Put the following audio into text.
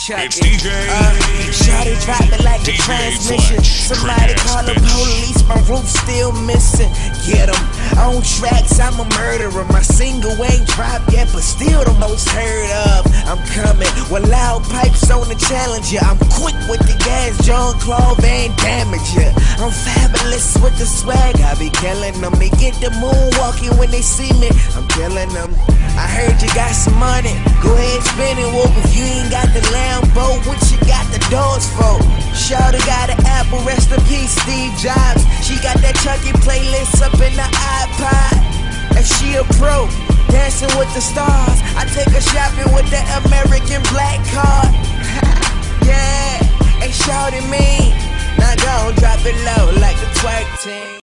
It's DJ. Shawty drop it like a transmission. Somebody call the police, my roof still missing. Get 'em on tracks, I'm a murderer. My single ain't dropped yet, but still the most heard of. I'm coming with loud pipes on the Challenger. I'm quick with the gas, Jean-Claude Van Damme. I'm fabulous with the swag, I be killing them. They get the moonwalking when they see me, I'm killing them. I heard you got some money, go ahead spin it, whoop. If you ain't got the Lambo, what you got the doors for? Shawty got an Apple, rest in peace, Steve Jobs. She got that Chucky playlist up in the iPod. And she a pro, dancing with the stars. I take her shopping with the American Black card. Yeah, and Shawty mean, now go drop it low like the twerk team.